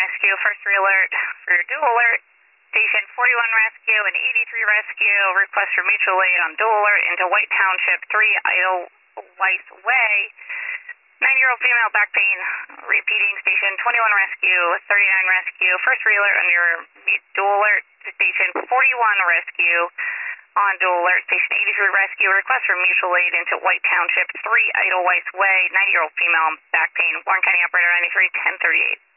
rescue, first alert for your dual alert. Station 41 rescue and 83 rescue. Request for mutual aid on dual alert into White Township 3 Edelweiss Way. 9-year-old female back pain. Repeating station 21 rescue, 39 rescue. First alert on your dual alert to station 41 rescue. On dual alert, station 83 rescue. Request for mutual aid into White Township 3 Edelweiss Way. 90-year-old female back pain. Warren County operator 93 1038.